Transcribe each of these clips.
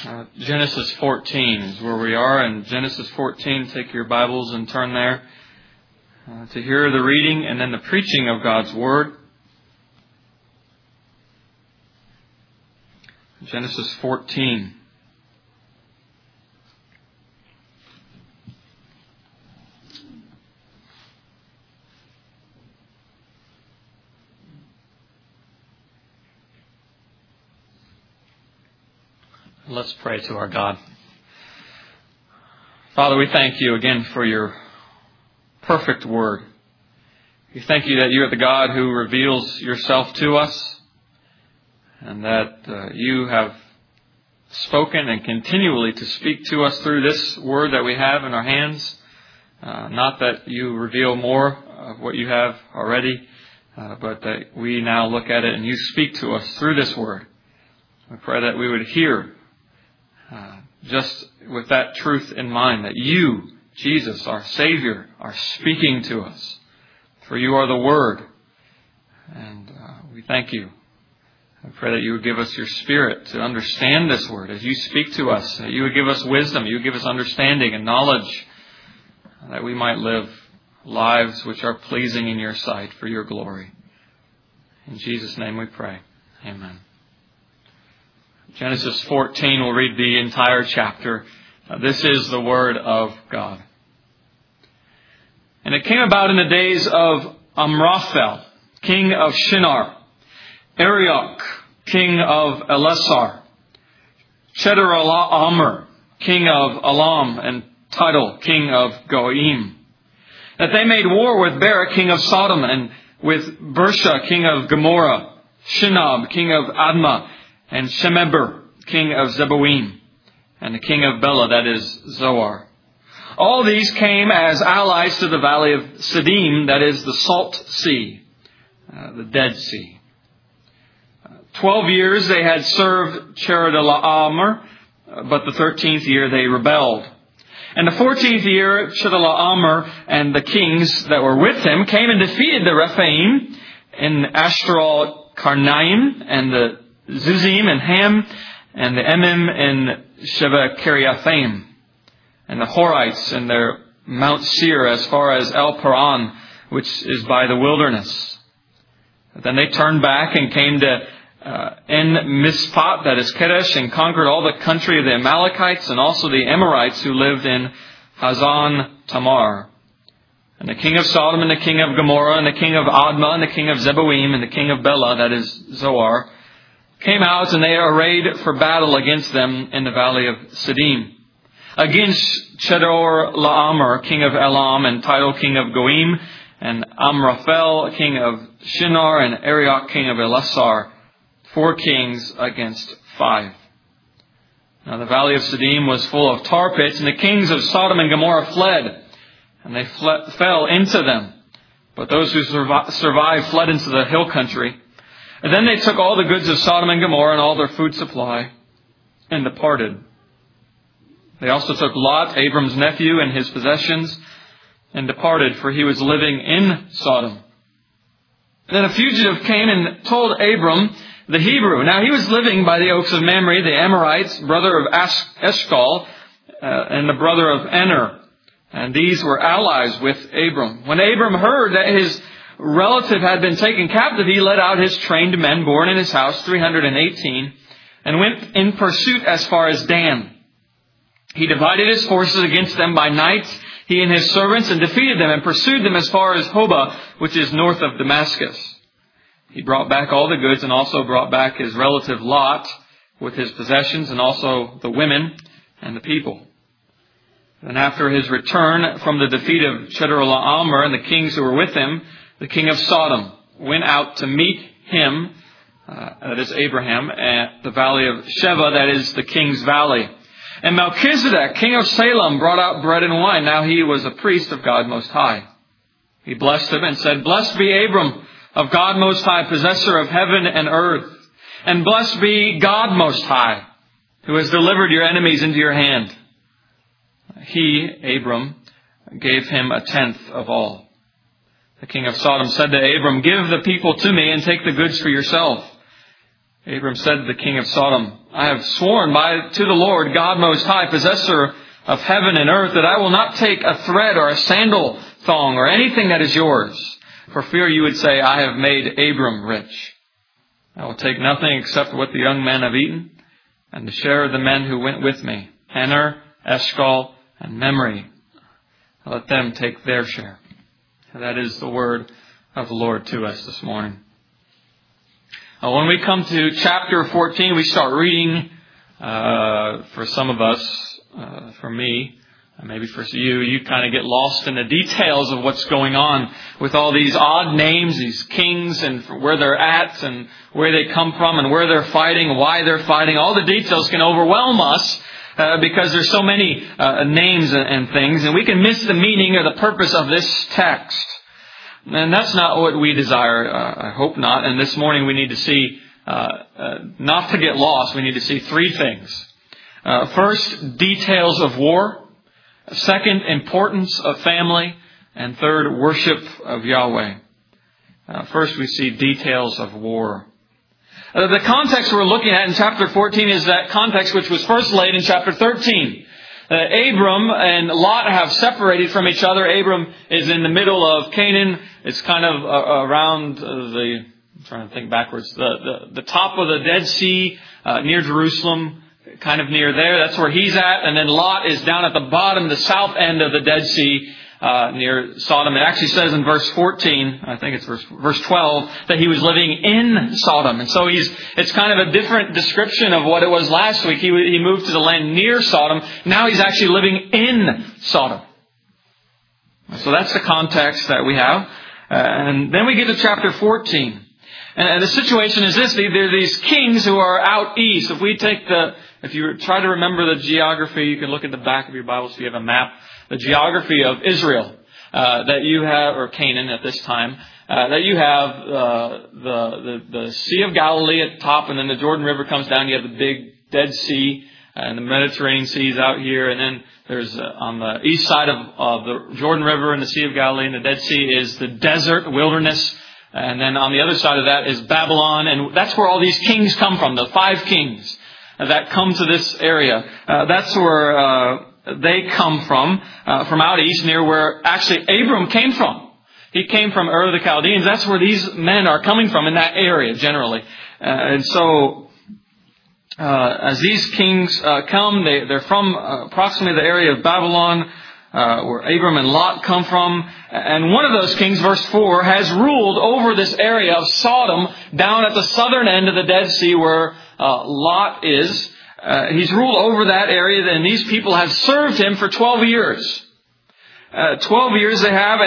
Genesis 14 is where we are. In Genesis 14, take your Bibles and turn there to hear the reading and then the preaching of God's Word. Genesis 14. Let's pray to our God. Father, we thank you again for your perfect word. We thank you that you are the God who reveals yourself to us and that you have spoken and continually to speak to us through this word that we have in our hands. Not that you reveal more of what you have already, but that we now look at it and you speak to us through this word. We pray that we would hear just with that truth in mind, that you, Jesus, our Savior, are speaking to us. For you are the Word. And we thank you. I pray that you would give us your Spirit to understand this Word as you speak to us. That you would give us wisdom. You would give us understanding and knowledge. That we might live lives which are pleasing in your sight for your glory. In Jesus' name we pray. Amen. Genesis 14, we'll read the entire chapter. This is the Word of God. And it came about in the days of Amraphel, king of Shinar, Arioch, king of Elasar, Chedorlaomer, king of Elam, and Tidal, king of Goim, that they made war with Bera, king of Sodom, and with Bersha, king of Gomorrah, Shinab, king of Admah, and Shemeber, king of Zeboim, and the king of Bela, that is Zoar. All these came as allies to the valley of Siddim, that is the Salt Sea, the Dead Sea. 12 years they had served Chedorlaomer, but the 13th year they rebelled. And the 14th year, Chedorlaomer and the kings that were with him came and defeated the Rephaim in Ashtaroth Karnaim, and the Zuzim and Ham, and the Emim and Sheva Kiriathaim, and the Horites and their Mount Seir as far as El Paran, which is by the wilderness. But then they turned back and came to En Mishpat, that is Kedesh, and conquered all the country of the Amalekites and also the Amorites who lived in Hazan Tamar. And the king of Sodom and the king of Gomorrah and the king of Admah and the king of Zeboim and the king of Bela, that is Zoar, came out, and they arrayed for battle against them in the valley of Siddim. Against Chedorlaomer, king of Elam, and Tidal, king of Goim, and Amraphel, king of Shinar, and Arioch, king of Elasar, 4 kings against 5. Now the valley of Siddim was full of tar pits, and the kings of Sodom and Gomorrah fled, and they fell into them. But those who survived fled into the hill country. And then they took all the goods of Sodom and Gomorrah and all their food supply and departed. They also took Lot, Abram's nephew, and his possessions and departed, for he was living in Sodom. Then a fugitive came and told Abram the Hebrew. Now he was living by the oaks of Mamre, the Amorites, brother of Eshcol, and the brother of Ener. And these were allies with Abram. When Abram heard that his relative had been taken captive, he led out his trained men born in his house, 318, and went in pursuit as far as Dan. He divided his forces against them by night, he and his servants, and defeated them and pursued them as far as Hobah, which is north of Damascus. He brought back all the goods and also brought back his relative Lot with his possessions and also the women and the people. And after his return from the defeat of Chedorlaomer and the kings who were with him, the king of Sodom went out to meet him, that is Abraham, at the valley of Sheva, that is the king's valley. And Melchizedek, king of Salem, brought out bread and wine. Now he was a priest of God Most High. He blessed him and said, "Blessed be Abram of God Most High, possessor of heaven and earth. And blessed be God Most High, who has delivered your enemies into your hand." He, Abram, gave him 1/10 of all. The king of Sodom said to Abram, "Give the people to me and take the goods for yourself." Abram said to the king of Sodom, I have sworn to the Lord, God Most High, possessor of heaven and earth, that I will not take a thread or a sandal thong or anything that is yours, for fear you would say, I have made Abram rich. I will take nothing except what the young men have eaten, and the share of the men who went with me, Aner, Eshcol, and Mamre. Let them take their share. That is the word of the Lord to us this morning. When we come to chapter 14, we start reading, for some of us, for me, maybe for you kind of get lost in the details of what's going on with all these odd names, these kings, and where they're at, and where they come from, and where they're fighting, why they're fighting. All the details can overwhelm us because there's so many names and things, and we can miss the meaning or the purpose of this text. And that's not what we desire. I hope not. And this morning we need to see, not to get lost, we need to see three things. First, details of war. Second, importance of family. And third, worship of Yahweh. First, we see details of war. The context we're looking at in chapter 14 is that context which was first laid in chapter 13. Abram and Lot have separated from each other. Abram is in the middle of Canaan. It's kind of around I'm trying to think backwards, the top of the Dead Sea, near Jerusalem, kind of near there. That's where he's at. And then Lot is down at the bottom, the south end of the Dead Sea, near Sodom. It actually says in verse 14, I think it's verse 12, that he was living in Sodom. And so it's kind of a different description of what it was last week. He moved to the land near Sodom. Now he's actually living in Sodom. So that's the context that we have. And then we get to chapter 14. And the situation is this. There are these kings who are out east. If you try to remember the geography, you can look at the back of your Bible so you have a map. The geography of Israel that you have, or Canaan at this time, that you have the Sea of Galilee at the top, and then the Jordan River comes down. You have the big Dead Sea, and the Mediterranean Sea is out here, and then there's on the east side of the Jordan River and the Sea of Galilee and the Dead Sea is the desert wilderness, and then on the other side of that is Babylon, and that's where all these kings come from, the 5 kings that come to this area. That's where they come from out east, near where actually Abram came from. He came from Ur of the Chaldeans. That's where these men are coming from, in that area generally. And so as these kings come, they're from approximately the area of Babylon, where Abram and Lot come from. And one of those kings, verse 4, has ruled over this area of Sodom down at the southern end of the Dead Sea where Lot is. He's ruled over that area, and these people have served him for 12 years. 12 years they have,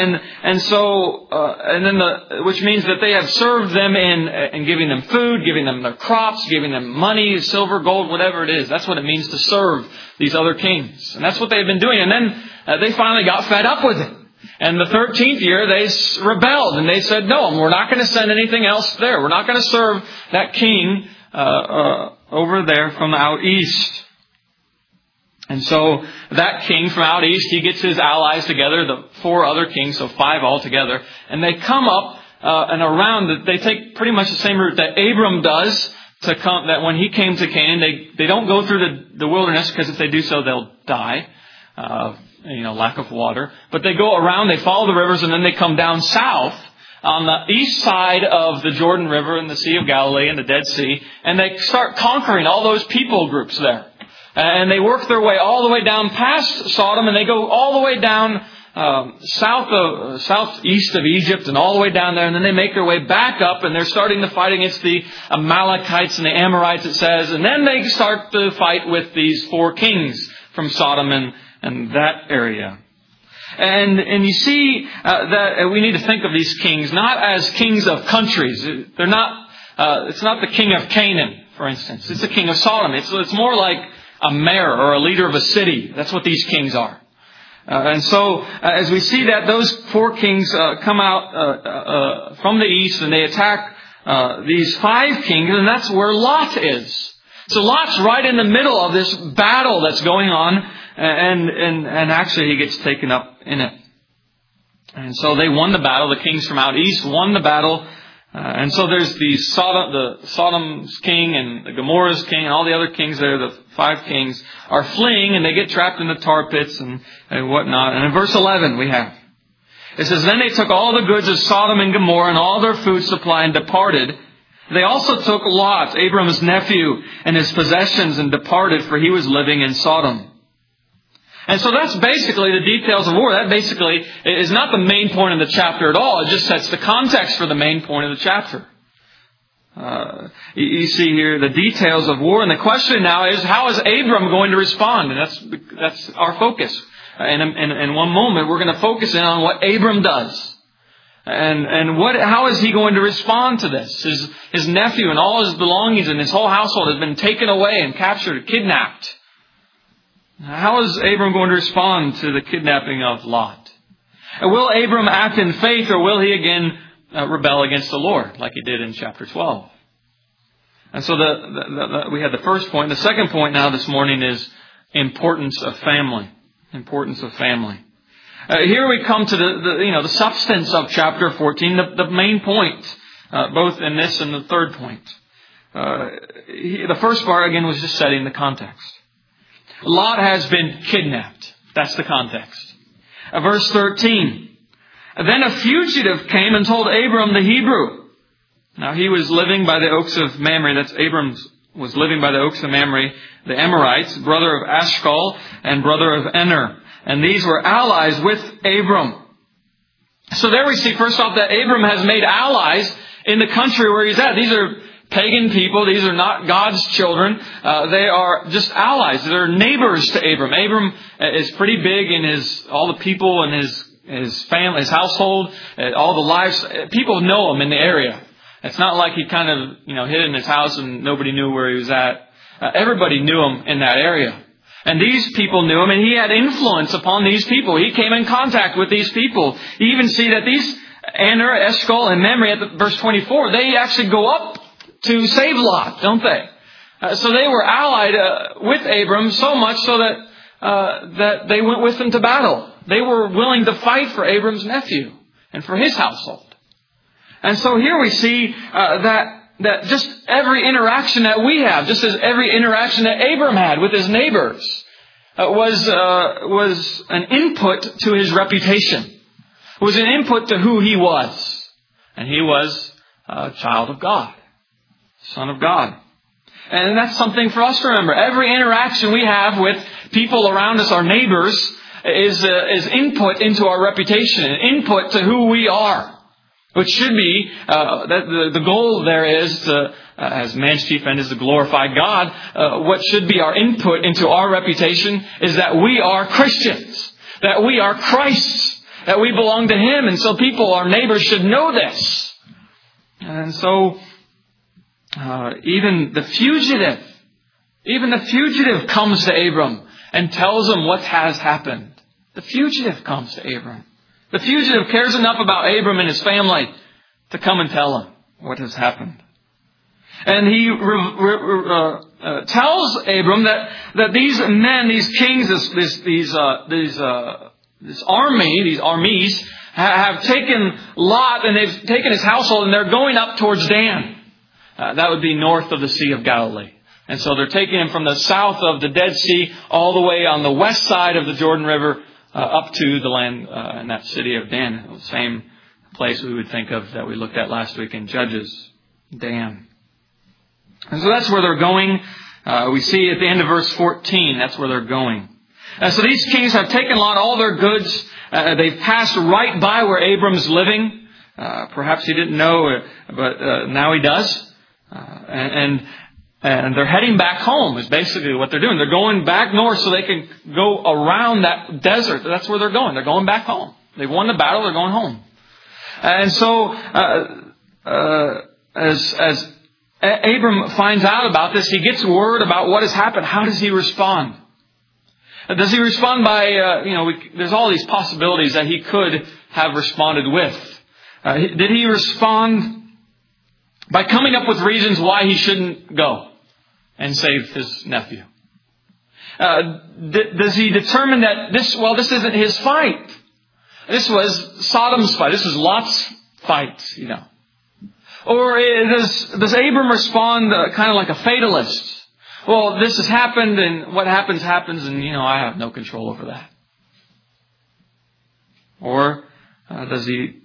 which means that they have served them in giving them food, giving them their crops, giving them money, silver, gold, whatever it is. That's what it means to serve these other kings. And that's what they've been doing. And then they finally got fed up with it. And the 13th year, they rebelled, and they said, no, we're not going to send anything else there. We're not going to serve that king over there from out east. And so that king from out east, he gets his allies together, the 4 other kings, so 5 altogether, and they come up and around. They take pretty much the same route that Abram does to come. That when he came to Canaan, they don't go through the wilderness, because if they do so, they'll die. Lack of water. But they go around, they follow the rivers, and then they come down south on the east side of the Jordan River and the Sea of Galilee and the Dead Sea, and they start conquering all those people groups there. And they work their way all the way down past Sodom, and they go all the way down southeast of Egypt and all the way down there, and then they make their way back up, and they're starting to fight against the Amalekites and the Amorites, it says, and then they start to fight with these 4 kings from Sodom and that area. And you see that we need to think of these kings not as kings of countries. They're not. It's not the king of Canaan, for instance. It's the king of Sodom. It's more like a mayor or a leader of a city. That's what these kings are. And so as we see that, those 4 kings come out from the east, and they attack these 5 kings, and that's where Lot is. So Lot's right in the middle of this battle that's going on, and actually he gets taken up in it. And so they won the battle. The kings from out east won the battle, And so there's the Sodom's king and the Gomorrah's king and all the other kings there, the 5 kings, are fleeing and they get trapped in the tar pits and whatnot. And in verse 11 we have, it says, "Then they took all the goods of Sodom and Gomorrah and all their food supply and departed. They also took Lot, Abram's nephew, and his possessions and departed, for he was living in Sodom." And so that's basically the details of war. That basically is not the main point of the chapter at all. It just sets the context for the main point of the chapter. You see here the details of war. And the question now is, how is Abram going to respond? And that's our focus. In one moment, we're going to focus in on what Abram does. And how is he going to respond to this? His nephew and all his belongings and his whole household has been taken away and captured, kidnapped. How is Abram going to respond to the kidnapping of Lot? Will Abram act in faith, or will he again rebel against the Lord like he did in chapter 12? And so we had the first point. The second point now this morning is importance of family. Importance of family. Here we come to the substance of chapter 14, the main point, both in this and the third point. The first part again was just setting the context. Lot has been kidnapped. That's the context. Verse 13. "Then a fugitive came and told Abram the Hebrew." Now he was living by the oaks of Mamre. That's Abram was living by the oaks of Mamre, the Amorites, brother of Ashcol and brother of Ener. And these were allies with Abram. So there we see first off that Abram has made allies in the country where he's at. These are pagan people. These are not God's children. They are just allies. They're neighbors to Abram. Abram is pretty big in all the people in his family, his household, all the lives. People know him in the area. It's not like he kind of, hid in his house and nobody knew where he was at. Everybody knew him in that area. And these people knew him, and he had influence upon these people. He came in contact with these people. You even see that these Aner, Eshcol, and Mamre at verse 24, they actually go up to save Lot, don't they? So they were allied with Abram so much so that they went with him to battle. They were willing to fight for Abram's nephew and for his household. And so here we see that just every interaction that we have, just as every interaction that Abram had with his neighbors, was an input to his reputation. It was an input to who he was. And he was a child of God. Son of God. And that's something for us to remember. Every interaction we have with people around us, our neighbors, is input into our reputation, input to who we are. Which should be, the goal there is to, as man's chief end is to glorify God. What should be our input into our reputation is that we are Christians. That we are Christ's. That we belong to Him. And so people, our neighbors, should know this. And so, even the fugitive comes to Abram and tells him what has happened. The fugitive comes to Abram. The fugitive cares enough about Abram and his family to come and tell him what has happened. And he tells Abram that these men, these kings, this army, these armies, have taken Lot and they've taken his household and they're going up towards Dan. That would be north of the Sea of Galilee. And so they're taking him from the south of the Dead Sea all the way on the west side of the Jordan River up to the land in that city of Dan. The same place we would think of that we looked at last week in Judges, Dan. And so that's where they're going. We see at the end of verse 14, that's where they're going. So these kings have taken Lot, all their goods. They've passed right by where Abram's living. Perhaps he didn't know, but now he does. And they're heading back home is basically what they're doing. They're going back north so they can go around that desert. That's where they're going. They're going back home. They've won the battle. They're going home. And so, as Abram finds out about this, he gets word about what has happened. How does he respond? Does he respond by, there's all these possibilities that he could have responded with. Did he respond by coming up with reasons why he shouldn't go and save his nephew? Does he determine that this isn't his fight? This was Sodom's fight. This was Lot's fight, Or does Abram respond kind of like a fatalist? Well, this has happened, and what happens, happens, and, I have no control over that. Or does he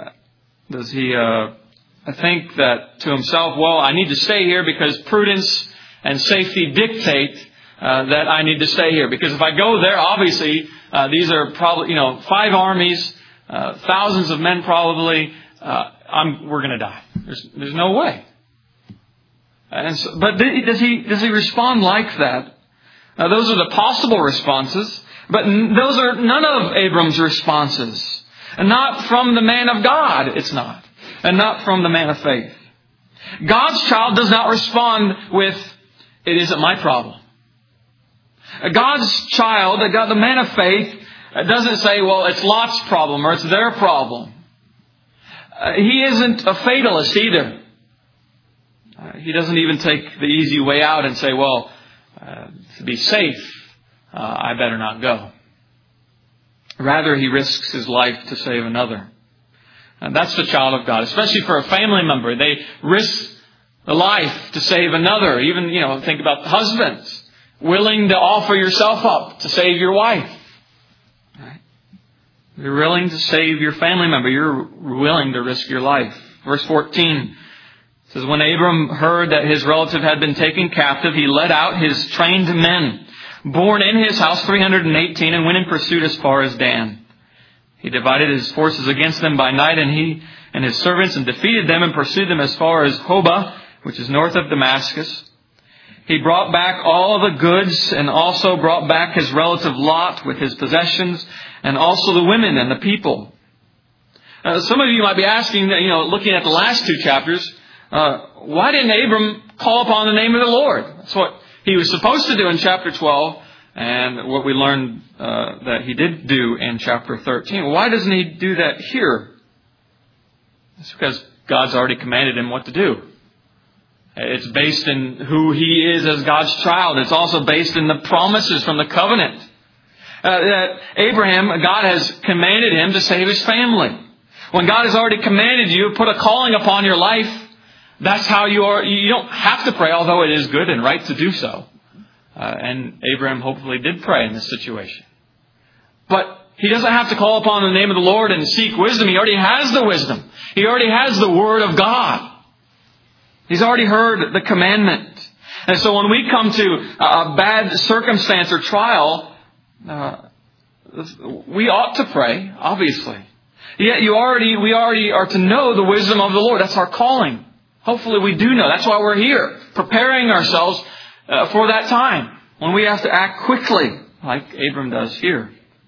think that to himself, well, I need to stay here because prudence and safety dictate that I need to stay here. Because if I go there, obviously, these are probably, 5 armies, thousands of men probably, we're going to die. There's no way. But does he respond like that? Those are the possible responses, but those are none of Abram's responses. And not from the man of God, it's not. And not from the man of faith. God's child does not respond with, it isn't my problem. God's child, the man of faith, doesn't say, well, it's Lot's problem or it's their problem. He isn't a fatalist either. He doesn't even take the easy way out and say, well, to be safe, I better not go. Rather, he risks his life to save another. And that's the child of God, especially for a family member. They risk the life to save another. Even, think about husbands willing to offer yourself up to save your wife. Right? You're willing to save your family member. You're willing to risk your life. Verse 14 says, when Abram heard that his relative had been taken captive, he led out his trained men, born in his house 318, and went in pursuit as far as Dan. He divided his forces against them by night, and he and his servants, and defeated them and pursued them as far as Hobah, which is north of Damascus. He brought back all the goods, and also brought back his relative Lot with his possessions, and also the women and the people. Some of you might be asking, looking at the last 2 chapters, why didn't Abram call upon the name of the Lord? That's what he was supposed to do in chapter 12, and what we learned that he did do in chapter 13. Why doesn't he do that here? It's because God's already commanded him what to do. It's based in who he is as God's child. It's also based in the promises from the covenant. That Abraham, God has commanded him to save his family. When God has already commanded you, put a calling upon your life, that's how you are. You don't have to pray, although it is good and right to do so. And Abraham hopefully did pray in this situation. But he doesn't have to call upon the name of the Lord and seek wisdom. He already has the wisdom. He already has the Word of God. He's already heard the commandment. And so when we come to a bad circumstance or trial, we ought to pray, obviously. Yet we already are to know the wisdom of the Lord. That's our calling. Hopefully we do know. That's why we're here, preparing ourselves for that time when we have to act quickly, like Abram does here.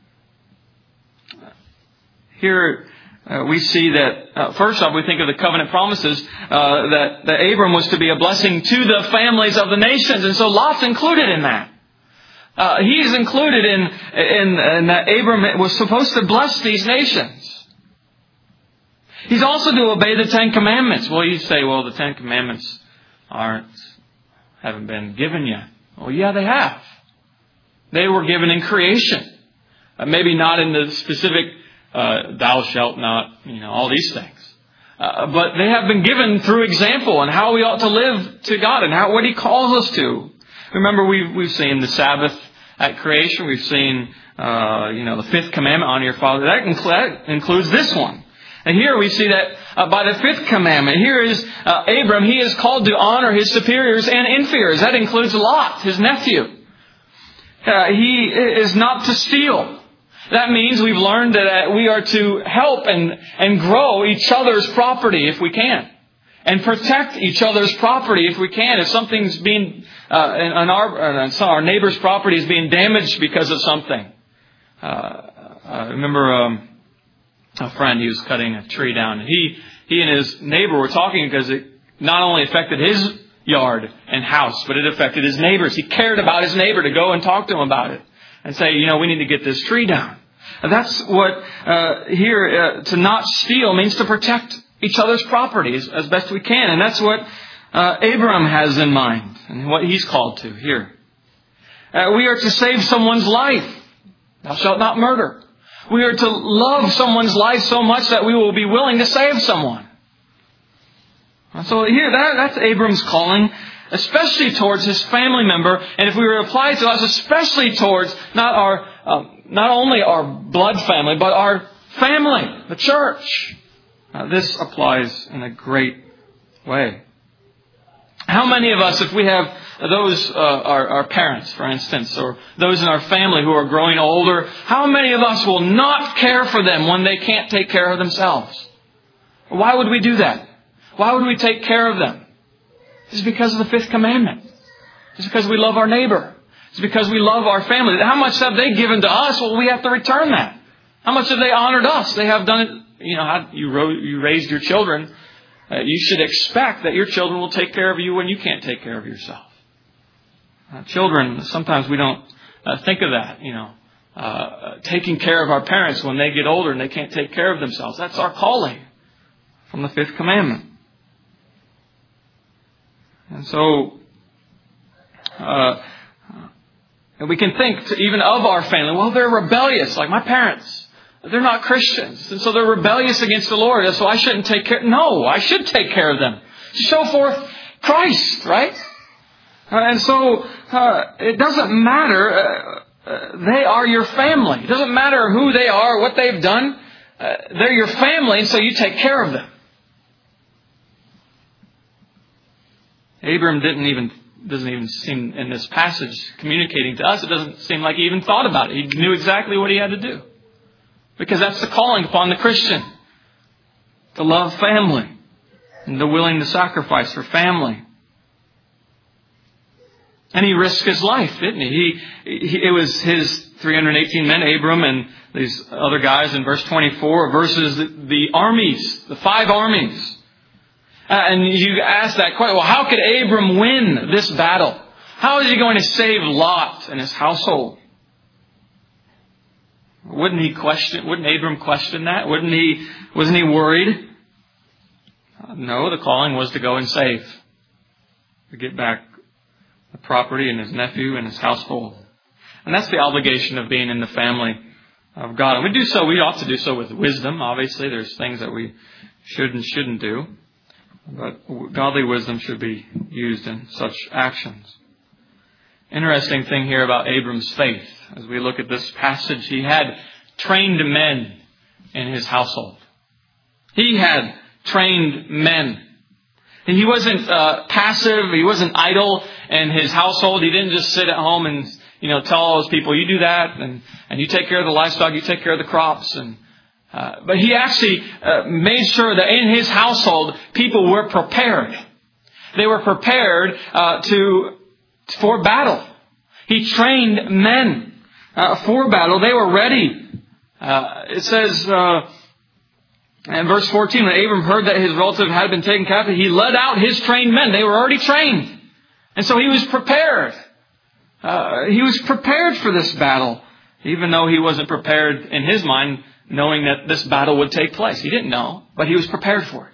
Here we see that, first off, we think of the covenant promises, that Abram was to be a blessing to the families of the nations. And so Lot's included in that. He is included in that Abram was supposed to bless these nations. He's also to obey the 10 Commandments. Well, you say, well, the 10 Commandments haven't been given yet. Well, yeah, they have. They were given in creation. Maybe not in the specific, thou shalt not, all these things. But they have been given through example and how we ought to live to God and what He calls us to. Remember, we've seen the Sabbath at creation. We've seen, the 5th commandment, honor your father. That includes this one. And here we see that by the 5th commandment, here is Abram. He is called to honor his superiors and inferiors. That includes Lot, his nephew. He is not to steal. That means we've learned that we are to help and grow each other's property if we can. And protect each other's property if we can. If something's being, our neighbor's property is being damaged because of something. I remember a friend, he was cutting a tree down. And he and his neighbor were talking because it not only affected his yard and house, but it affected his neighbors. He cared about his neighbor to go and talk to him about it and say, we need to get this tree down. And that's what here, to not steal means to protect each other's properties as best we can. And that's what Abram has in mind and what he's called to here. We are to save someone's life. Thou shalt not murder. We are to love someone's life so much that we will be willing to save someone. So here, that's Abram's calling, especially towards his family member. And if we were to apply it to us, especially towards not only our blood family, but our family, the church. This applies in a great way. How many of us, if we have those, our parents, for instance, or those in our family who are growing older, how many of us will not care for them when they can't take care of themselves? Why would we do that? Why would we take care of them? It's because of the fifth commandment. It's because we love our neighbor. It's because we love our family. How much have they given to us? Well, we have to return that. How much have they honored us? They have done it. You raised your children. You should expect that your children will take care of you when you can't take care of yourself. Children, sometimes we don't think of that. Taking care of our parents when they get older and they can't take care of themselves. That's our calling from the fifth commandment. And so, we can think even of our family. Well, they're rebellious, like my parents. They're not Christians. And so they're rebellious against the Lord. So I shouldn't take care. No, I should take care of them. To show forth Christ, right? And so, it doesn't matter. They are your family. It doesn't matter who they are, what they've done. They're your family, and so you take care of them. Abram doesn't even seem in this passage communicating to us. It doesn't seem like he even thought about it. He knew exactly what he had to do. Because that's the calling upon the Christian. To love family. And to willing to sacrifice for family. And he risked his life, didn't he? It was his 318 men, Abram and these other guys in verse 24, versus the armies, the 5 armies. And you ask that question, well, how could Abram win this battle? How is he going to save Lot and his household? Wouldn't Abram question that? Wasn't he worried? No, the calling was to go and save. To get back the property and his nephew and his household. And that's the obligation of being in the family of God. And we ought to do so with wisdom. Obviously, there's things that we should and shouldn't do. But godly wisdom should be used in such actions. Interesting thing here about Abram's faith. As we look at this passage, he had trained men in his household. He had trained men. And he wasn't passive. He wasn't idle in his household. He didn't just sit at home and tell all those people, you do that, and you take care of the livestock, you take care of the crops, but he actually made sure that in his household, people were prepared. They were prepared for battle. He trained men for battle. They were ready. It says in verse 14, when Abram heard that his relative had been taken captive, he led out his trained men. They were already trained. And so he was prepared. He was prepared for this battle, even though he wasn't prepared in his mind, knowing that this battle would take place. He didn't know, but he was prepared for it.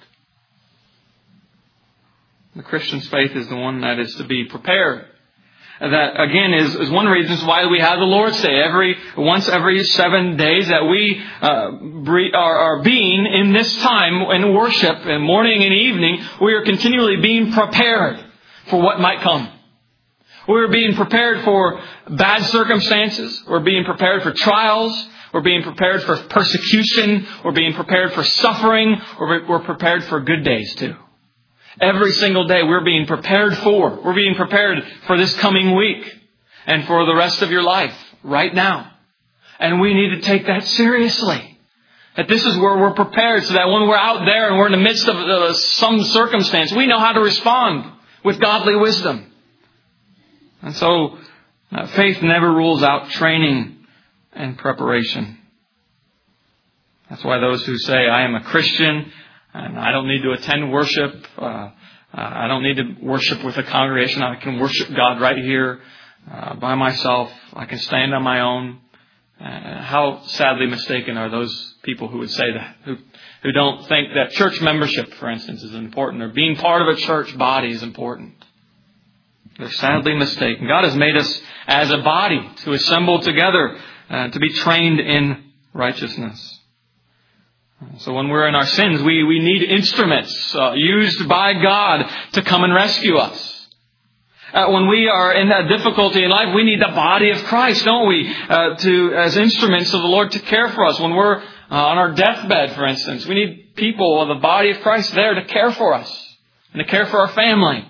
The Christian's faith is the one that is to be prepared. That, again, is one of the reasons why we have the Lord's Day. Once every 7 days that we are being in this time in worship, in morning and evening, we are continually being prepared for what might come. We're being prepared for bad circumstances. We're being prepared for trials. We're being prepared for persecution. We're being prepared for suffering. We're prepared for good days too. Every single day we're being prepared for. We're being prepared for this coming week and for the rest of your life right now. And we need to take that seriously. That this is where we're prepared so that when we're out there and we're in the midst of some circumstance, we know how to respond with godly wisdom. And so faith never rules out training and preparation. That's why those who say, I am a Christian and I don't need to attend worship, I don't need to worship with a congregation, I can worship God right here by myself, I can stand on my own. How sadly mistaken are those people who would say that, who don't think that church membership, for instance, is important, or being part of a church body is important. They're sadly mistaken. God has made us as a body to assemble together, to be trained in righteousness. So when we're in our sins, we need instruments used by God to come and rescue us. When we are in that difficulty in life, we need the body of Christ, don't we? As instruments of the Lord to care for us. When we're on our deathbed, for instance, we need people of the body of Christ there to care for us and to care for our family.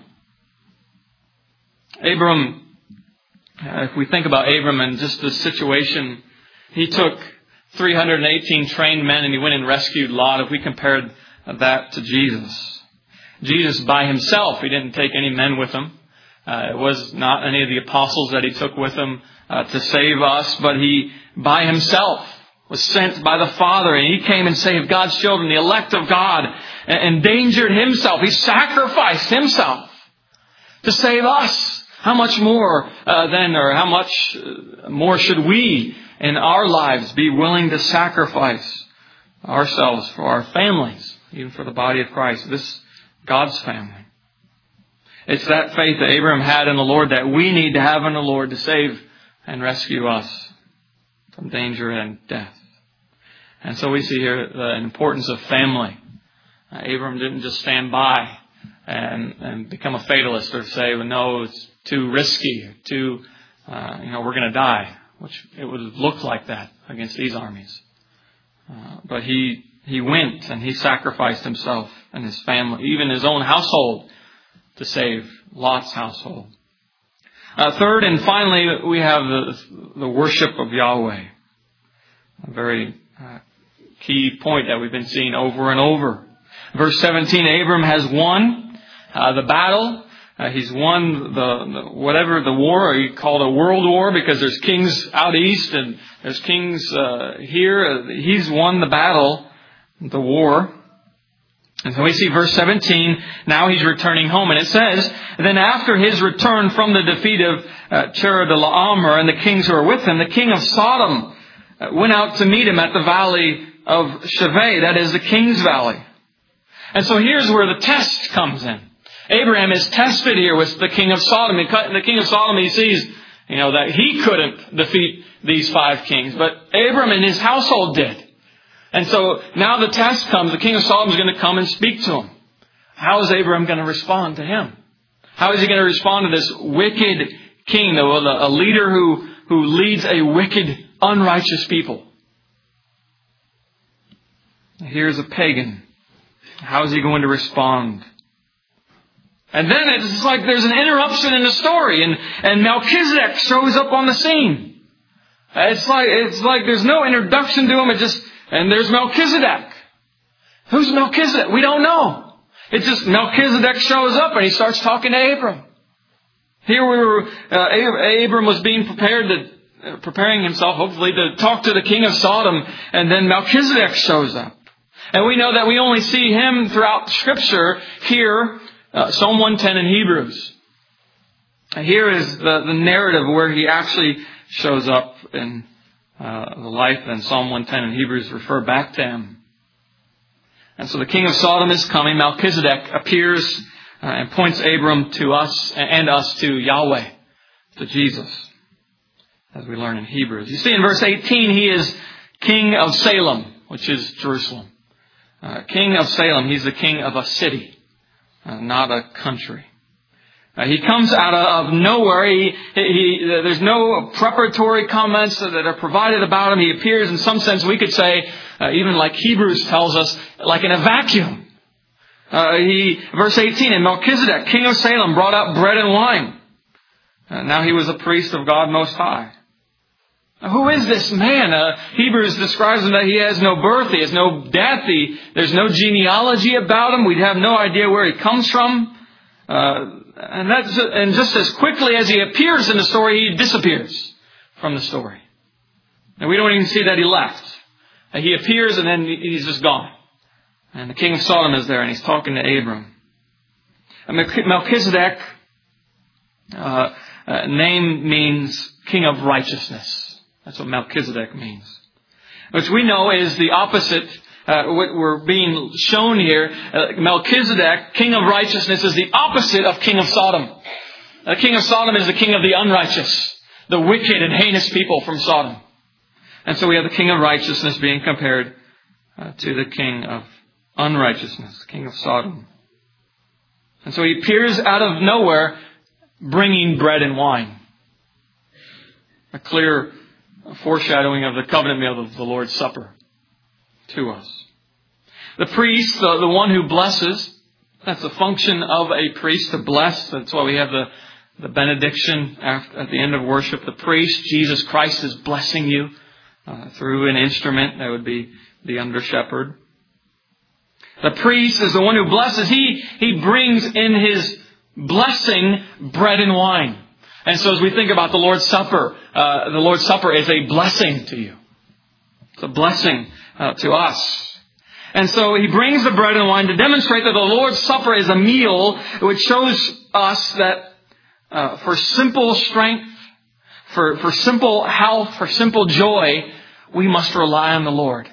Abram, if we think about Abram and just the situation, he took 318 trained men and he went and rescued Lot. If we compared that to Jesus. Jesus by himself, he didn't take any men with him. It was not any of the apostles that he took with him to save us, but he by himself was sent by the Father, and he came and saved God's children, the elect of God, and endangered himself. He sacrificed himself to save us. How much more how much more should we in our lives be willing to sacrifice ourselves for our families, even for the body of Christ, this God's family? It's that faith that Abraham had in the Lord that we need to have in the Lord to save and rescue us from danger and death. And so we see here the importance of family. Abraham didn't just stand by and become a fatalist or say, well, no, it's too risky, we're going to die, which it would have looked like that against these armies. But he went and he sacrificed himself and his family, even his own household, to save Lot's household. Third and finally, we have the worship of Yahweh. A very key point that we've been seeing over and over. Verse 17, Abram has won the battle. He's won the war. He called a world war because there's kings out east and there's kings here. He's won the battle, the war. And so we see verse 17, now he's returning home. And it says, then after his return from the defeat of Chedorlaomer and the kings who were with him, the king of Sodom went out to meet him at the valley of Shaveh, that is the king's valley. And so here's where the test comes in. Abraham is tested here with the king of Sodom. The king of Sodom, he sees, that he couldn't defeat these 5 kings, but Abraham and his household did. And so now the test comes. The king of Sodom is going to come and speak to him. How is Abraham going to respond to him? How is he going to respond to this wicked king, a leader who leads a wicked, unrighteous people? Here's a pagan. How is he going to respond? And then it's like there's an interruption in the story, and Melchizedek shows up on the scene. It's like there's no introduction to him. And there's Melchizedek. Who's Melchizedek? We don't know. It's just Melchizedek shows up and he starts talking to Abram. Here Abram was being preparing himself, hopefully, to talk to the king of Sodom, and then Melchizedek shows up. And we know that we only see him throughout Scripture here, Psalm 110 in Hebrews. And here is the narrative where he actually shows up in the life and Psalm 110 and Hebrews refer back to him. And so the king of Sodom is coming. Melchizedek appears and points Abram to us and us to Yahweh, to Jesus, as we learn in Hebrews. You see in verse 18, he is king of Salem, which is Jerusalem. King of Salem, he's the king of a city, not a country. He comes out of nowhere. There's no preparatory comments that are provided about him. He appears, in some sense, we could say, even like Hebrews tells us, like in a vacuum. Verse 18, and Melchizedek, king of Salem, brought out bread and wine. Now he was a priest of God Most High. Who is this man? Hebrews describes him that he has no birth, he has no death, there's no genealogy about him. We'd have no idea where he comes from. And just as quickly as he appears in the story, he disappears from the story. And we don't even see that he left. He appears and then he's just gone. And the king of Sodom is there and he's talking to Abram. And Melchizedek, name means king of righteousness. That's what Melchizedek means. Which we know is the opposite. What we're being shown here, Melchizedek, king of righteousness, is the opposite of king of Sodom. The king of Sodom is the king of the unrighteous, the wicked and heinous people from Sodom. And so we have the king of righteousness being compared to the king of unrighteousness, king of Sodom. And so he appears out of nowhere bringing bread and wine. A clear foreshadowing of the covenant meal of the Lord's Supper to us. The priest, the one who blesses, that's the function of a priest, to bless. That's why we have the benediction at the end of worship. The priest, Jesus Christ, is blessing you through an instrument. That would be the under-shepherd. The priest is the one who blesses. He brings in his blessing bread and wine. And so as we think about the Lord's Supper is a blessing to you. It's a blessing to us. And so he brings the bread and wine to demonstrate that the Lord's Supper is a meal which shows us that for simple strength, for simple health, for simple joy, we must rely on the Lord.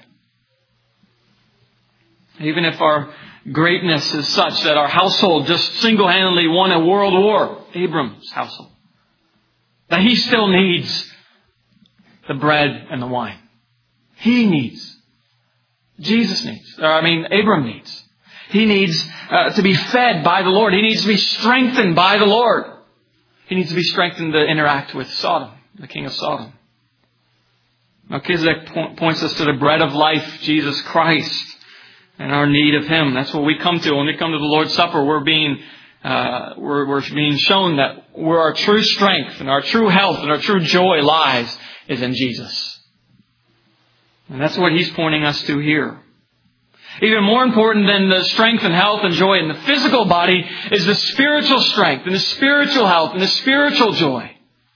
Even if our greatness is such that our household just single-handedly won a world war, Abram's household, that he still needs the bread and the wine. He needs. Jesus needs. Abram needs. He needs to be fed by the Lord. He needs to be strengthened by the Lord. He needs to be strengthened to interact with Sodom, the king of Sodom. Melchizedek points us to the bread of life, Jesus Christ, and our need of Him. That's what we come to. When we come to the Lord's Supper, we're being shown that where our true strength and our true health and our true joy lies is in Jesus. And that's what He's pointing us to here. Even more important than the strength and health and joy in the physical body is the spiritual strength and the spiritual health and the spiritual joy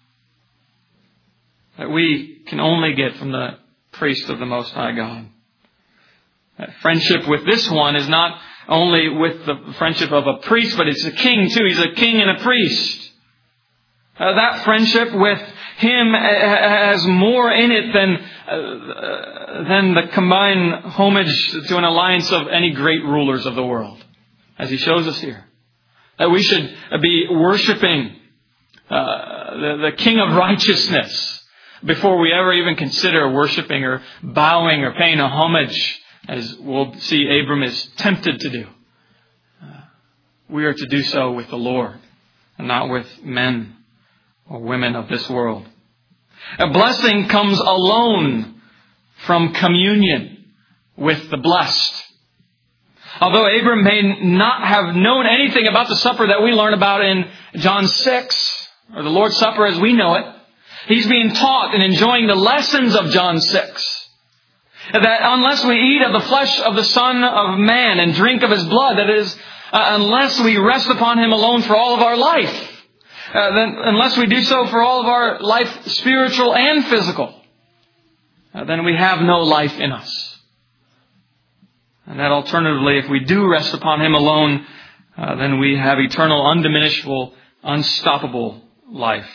that we can only get from the priest of the Most High God. That friendship with this one is not only with the friendship of a priest, but it's a king too. He's a king and a priest. That friendship with Him has more in it than the combined homage to an alliance of any great rulers of the world, as He shows us here. That we should be worshiping the King of righteousness before we ever even consider worshiping or bowing or paying a homage, as we'll see Abram is tempted to do. We are to do so with the Lord and not with men or women of this world. A blessing comes alone from communion with the blessed. Although Abram may not have known anything about the supper that we learn about in John 6, or the Lord's Supper as we know it, he's being taught and enjoying the lessons of John 6. That unless we eat of the flesh of the Son of Man and drink of His blood, that is, unless we rest upon Him alone for all of our life, then unless we do so for all of our life, spiritual and physical, then we have no life in us. And that alternatively, if we do rest upon Him alone, then we have eternal, undiminishable, unstoppable life.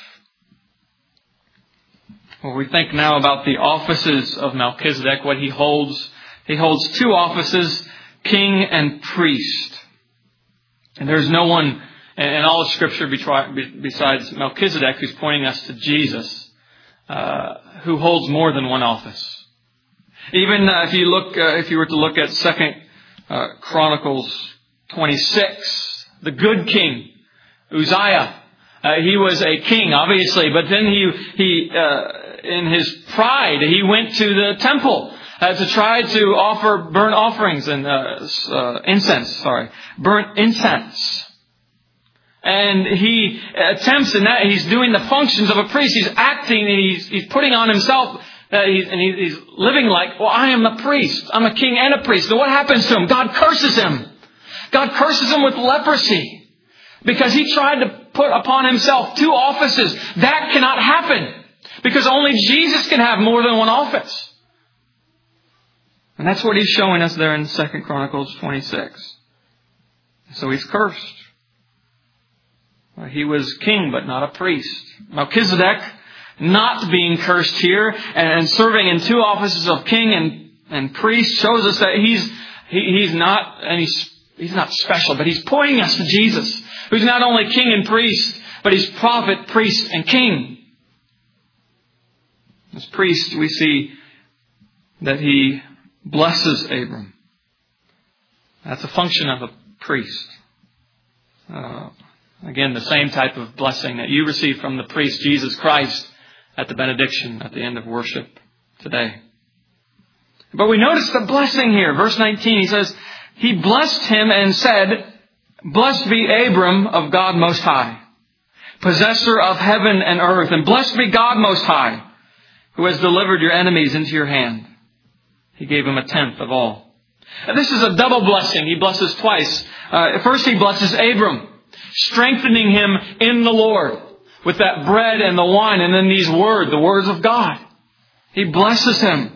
Well, we think now about the offices of Melchizedek, what he holds. He holds two offices, king and priest. And there's no one in all of Scripture besides Melchizedek who's pointing us to Jesus, who holds more than one office. Even if you were to look at 2 Chronicles 26, the good king, Uzziah, he was a king, obviously, but then he in his pride, he went to the temple to try to offer burnt offerings and burnt incense. And he attempts in that, he's doing the functions of a priest. He's acting and he's putting on himself, he's living like, well, I am a priest. I'm a king and a priest. And what happens to him? God curses him. God curses him with leprosy because he tried to put upon himself two offices. That cannot happen because only Jesus can have more than one office. And that's what he's showing us there in 2 Chronicles 26. So he's cursed. He was king, but not a priest. Melchizedek, not being cursed here and serving in two offices of king and priest, shows us that he's not special, but he's pointing us to Jesus, who's not only king and priest, but he's prophet, priest, and king. As priest, we see that he blesses Abram. That's a function of a priest. Again, the same type of blessing that you receive from the priest, Jesus Christ, at the benediction at the end of worship today. But we notice the blessing here. Verse 19, he says, he blessed him and said, blessed be Abram of God Most High, possessor of heaven and earth, and blessed be God Most High, who has delivered your enemies into your hand. He gave him a tenth of all. And this is a double blessing. He blesses twice. First, he blesses Abram, strengthening him in the Lord with that bread and the wine, and then these words, the words of God. He blesses him.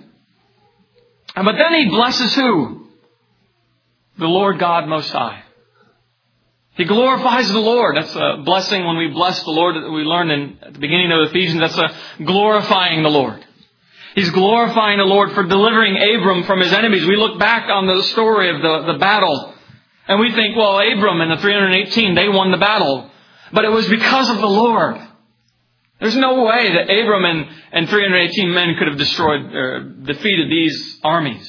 But then he blesses who? The Lord God Most High. He glorifies the Lord. That's a blessing when we bless the Lord that we learned at the beginning of Ephesians. That's a glorifying the Lord. He's glorifying the Lord for delivering Abram from his enemies. We look back on the story of the battle, and we think, well, Abram and the 318, they won the battle. But it was because of the Lord. There's no way that Abram and 318 men could have destroyed or defeated these armies.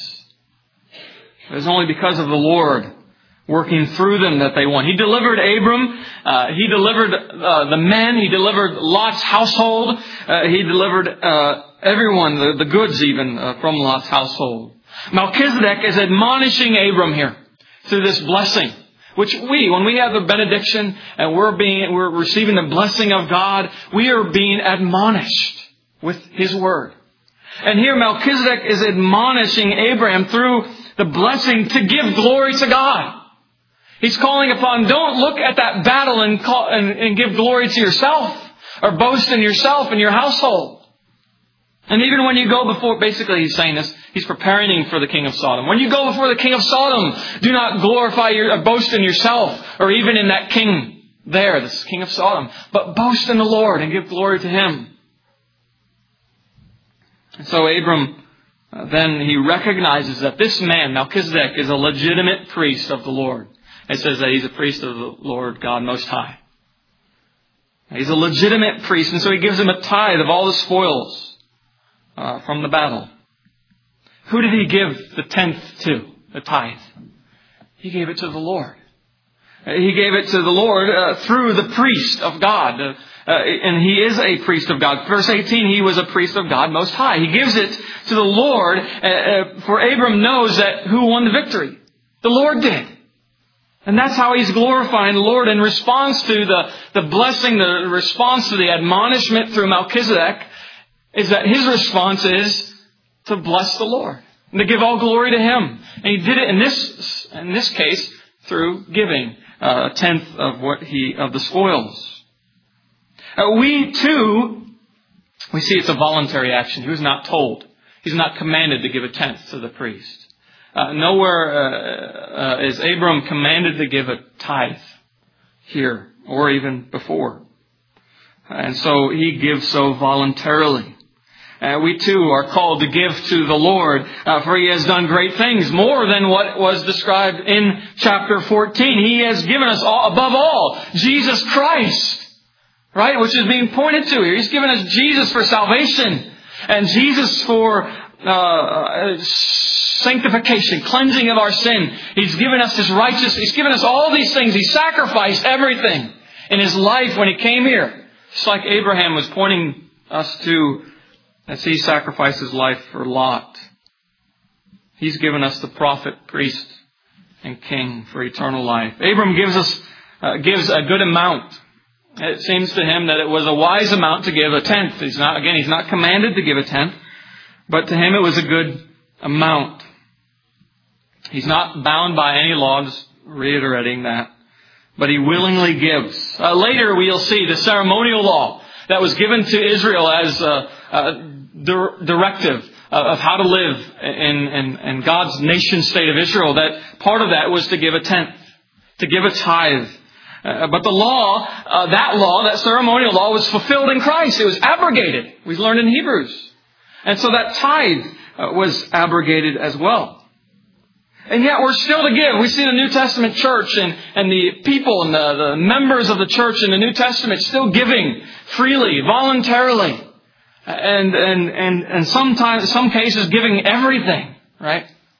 It was only because of the Lord working through them that they won. He delivered Abram. He delivered the men. He delivered Lot's household. He delivered everyone, the goods even, from Lot's household. Melchizedek is admonishing Abram here through this blessing, which when we have the benediction and we're receiving the blessing of God, we are being admonished with His Word. And here Melchizedek is admonishing Abraham through the blessing to give glory to God. He's calling upon, don't look at that battle and give glory to yourself or boast in yourself and your household. And even when you go before, basically he's saying this, he's preparing for the king of Sodom. When you go before the king of Sodom, do not glorify boast in yourself or even in that king there, this king of Sodom, but boast in the Lord and give glory to Him. And so Abram, then he recognizes that this man, Melchizedek, is a legitimate priest of the Lord. It says that he's a priest of the Lord God Most High. He's a legitimate priest, and so he gives him a tithe of all the spoils from the battle. Who did he give the tenth to, the tithe? He gave it to the Lord. He gave it to the Lord through the priest of God. And he is a priest of God. Verse 18, he was a priest of God Most High. He gives it to the Lord, for Abram knows that who won the victory? The Lord did. And that's how he's glorifying the Lord in response to the blessing, the response to the admonishment through Melchizedek, is that his response is to bless the Lord and to give all glory to Him. And he did it in this case through giving a tenth of of the spoils. We see it's a voluntary action. He was not told. He's not commanded to give a tenth to the priest. Nowhere is Abram commanded to give a tithe here or even before. And so he gives so voluntarily. We too are called to give to the Lord, for He has done great things, more than what was described in chapter 14. He has given us above all, Jesus Christ, right? Which is being pointed to here. He's given us Jesus for salvation and Jesus for sanctification, cleansing of our sin. He's given us His righteousness. He's given us all these things. He sacrificed everything in His life when He came here. Just like Abraham was pointing us to as he sacrificed his life for Lot. He's given us the prophet, priest, and king for eternal life. Abram gives a good amount. It seems to him that it was a wise amount to give a tenth. He's not commanded to give a tenth, but to him it was a good amount. He's not bound by any law, just reiterating that, but he willingly gives. Later we'll see the ceremonial law that was given to Israel as a directive of how to live in God's nation state of Israel. That part of that was to give a tenth, to give a tithe. But the law, that ceremonial law was fulfilled in Christ. It was abrogated. We've learned in Hebrews. And so that tithe was abrogated as well. And yet we're still to give. We see the New Testament church and the people and the members of the church in the New Testament still giving freely, voluntarily. And sometimes, in some cases, giving everything, right?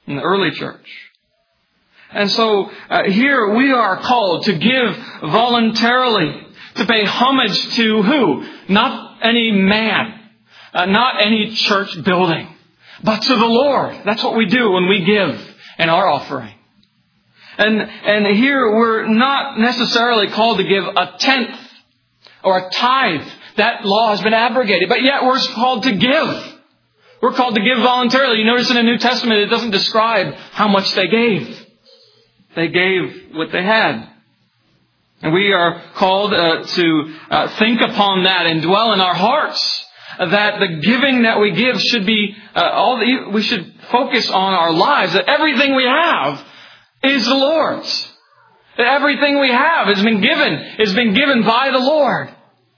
in the early church. And so here we are called to give voluntarily, to pay homage to who? Not any man, not any church building, but to the Lord. That's what we do when we give in our offering. And here we're not necessarily called to give a tenth or a tithe. That law has been abrogated, but yet we're called to give. We're called to give voluntarily. You notice in the New Testament it doesn't describe how much they gave. They gave what they had. And we are called to think upon that and dwell in our hearts that the giving that we give should be we should focus on our lives, that everything we have is the Lord's. That everything we have has been given by the Lord.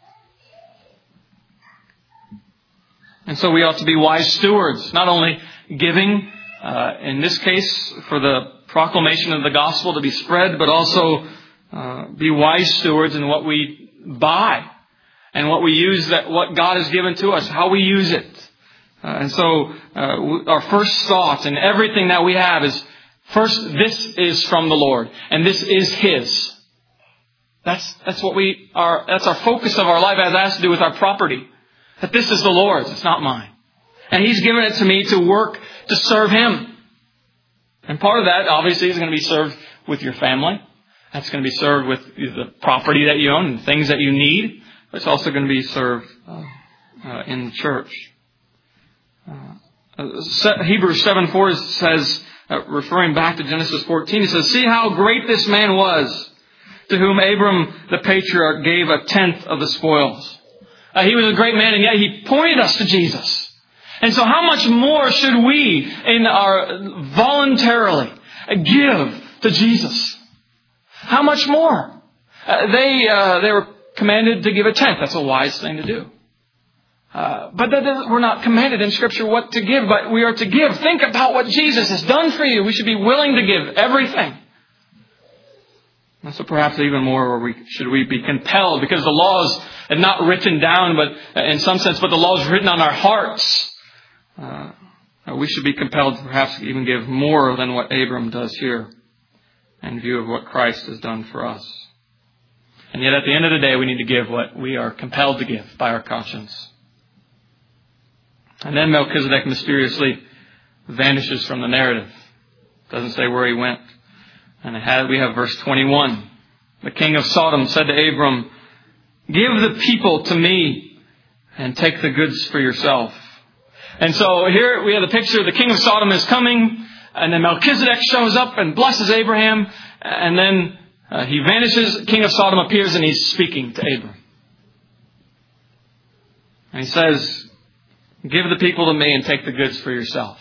And so we ought to be wise stewards, not only giving, in this case, for the proclamation of the gospel to be spread, but also be wise stewards in what we buy and what we use, what God has given to us, how we use it. And so our first thought in everything that we have is, first, this is from the Lord, and this is His. That's what that's our focus of our life, as it has to do with our property. That this is the Lord's, it's not mine. And He's given it to me to work to serve Him. And part of that, obviously, is going to be served with your family. That's going to be served with the property that you own and things that you need. But it's also going to be served in the church. Hebrews 7:4 says, referring back to Genesis 14, he says, "See how great this man was, to whom Abram the patriarch gave a tenth of the spoils." He was a great man, and yet he pointed us to Jesus. And so how much more should we, in our voluntarily, give to Jesus? How much more? They were commanded to give a tenth. That's a wise thing to do. But we're not commanded in Scripture what to give, but we are to give. Think about what Jesus has done for you. We should be willing to give everything. And so perhaps even more, should we be compelled, because the laws are not written down, but in some sense, but the laws are written on our hearts. We should be compelled to perhaps even give more than what Abram does here, in view of what Christ has done for us. And yet at the end of the day, we need to give what we are compelled to give by our conscience. And then Melchizedek mysteriously vanishes from the narrative. Doesn't say where he went. And we have verse 21. The king of Sodom said to Abram, "Give the people to me and take the goods for yourself." And so here we have the picture. The king of Sodom is coming, and then Melchizedek shows up and blesses Abraham, and then he vanishes. The king of Sodom appears, and he's speaking to Abram. And he says, "Give the people to me and take the goods for yourself."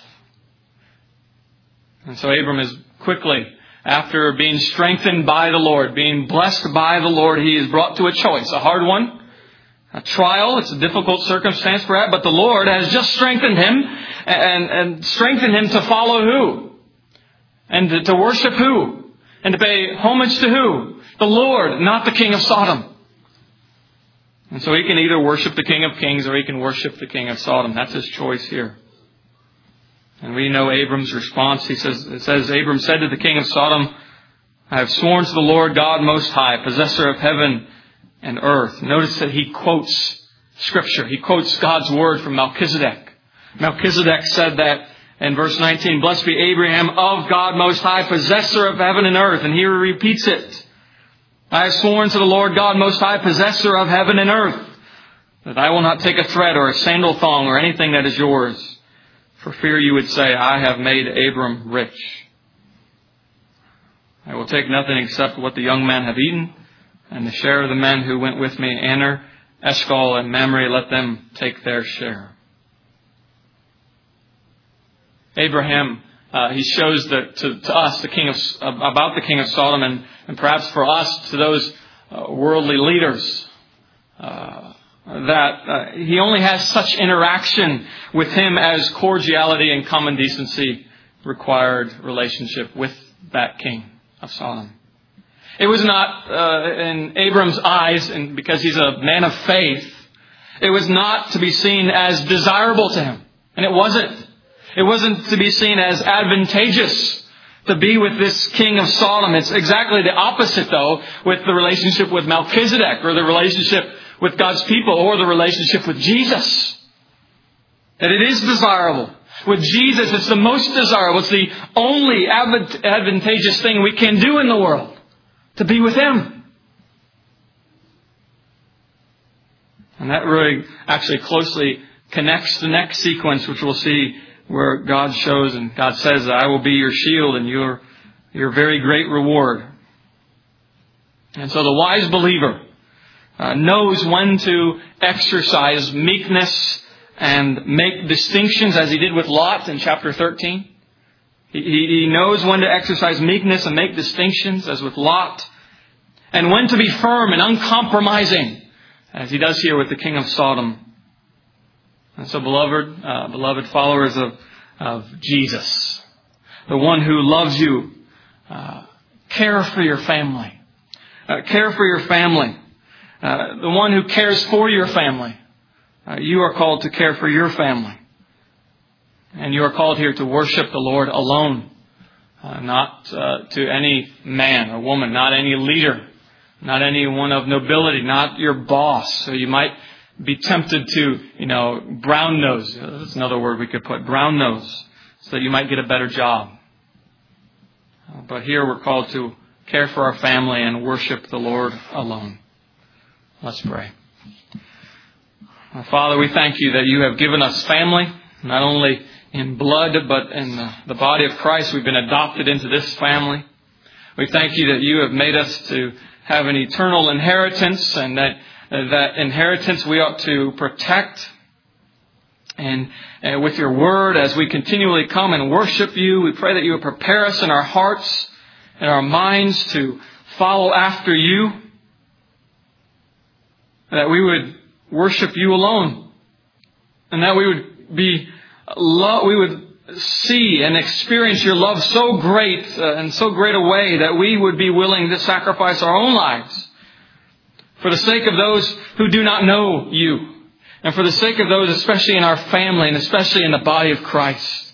And so Abram is quickly, after being strengthened by the Lord, being blessed by the Lord, he is brought to a choice, a hard one, a trial. It's a difficult circumstance perhaps, but the Lord has just strengthened him and strengthened him to follow who? And to worship who? And to pay homage to who? The Lord, not the king of Sodom. And so he can either worship the King of Kings or he can worship the king of Sodom. That's his choice here. And we know Abram's response. It says, Abram said to the king of Sodom, "I have sworn to the Lord God Most High, possessor of heaven and earth." Notice that he quotes Scripture. He quotes God's word from Melchizedek. Melchizedek said that in verse 19, "Blessed be Abraham of God Most High, possessor of heaven and earth." And here he repeats it. "I have sworn to the Lord God Most High, possessor of heaven and earth, that I will not take a thread or a sandal thong or anything that is yours, for fear you would say, I have made Abram rich. I will take nothing except what the young men have eaten, and the share of the men who went with me, Aner, Eshcol, and Mamre, let them take their share." Abraham, he shows that to us, about the king of Sodom, and perhaps for us, to those worldly leaders, that he only has such interaction with him as cordiality and common decency required relationship with that king of Sodom. It was not, in Abram's eyes, and because he's a man of faith, it was not to be seen as desirable to him. And it wasn't. It wasn't to be seen as advantageous to be with this king of Sodom. It's exactly the opposite, though, with the relationship with Melchizedek, or the relationship with God's people, or the relationship with Jesus. That it is desirable. With Jesus, it's the most desirable. It's the only advantageous thing we can do in the world, to be with Him. And that really actually closely connects the next sequence, which we'll see, where God shows and God says that I will be your shield and your very great reward. And so the wise believer knows when to exercise meekness and make distinctions, as he did with Lot in chapter 13. He knows when to exercise meekness and make distinctions, as with Lot, and when to be firm and uncompromising, as he does here with the king of Sodom. And so, beloved followers of Jesus, the one who loves you, care for your family. Care for your family. The one who cares for your family. You are called to care for your family. And you are called here to worship the Lord alone. Not to any man or woman, not any leader, not anyone of nobility, not your boss. So you might be tempted to, brown nose. That's another word we could put, brown nose, so that you might get a better job. But here we're called to care for our family and worship the Lord alone. Let's pray. Father, we thank you that you have given us family, not only in blood, but in the body of Christ. We've been adopted into this family. We thank you that you have made us to have an eternal inheritance, and that inheritance we ought to protect. And with your word, as we continually come and worship you, we pray that you would prepare us in our hearts and our minds to follow after you, that we would worship you alone, and that we would see and experience your love so great and so great a way that we would be willing to sacrifice our own lives for the sake of those who do not know you, and for the sake of those especially in our family and especially in the body of Christ,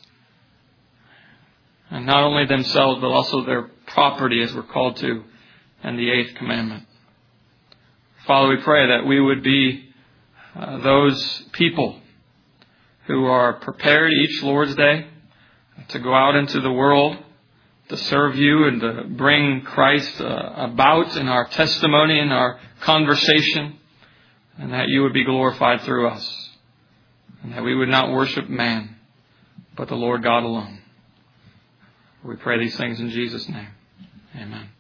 and not only themselves but also their property, as we're called to in the 8th commandment. Father, we pray that we would be those people who are prepared each Lord's Day to go out into the world to serve you and to bring Christ about in our testimony, in our conversation, and that you would be glorified through us, and that we would not worship man, but the Lord God alone. We pray these things in Jesus' name. Amen.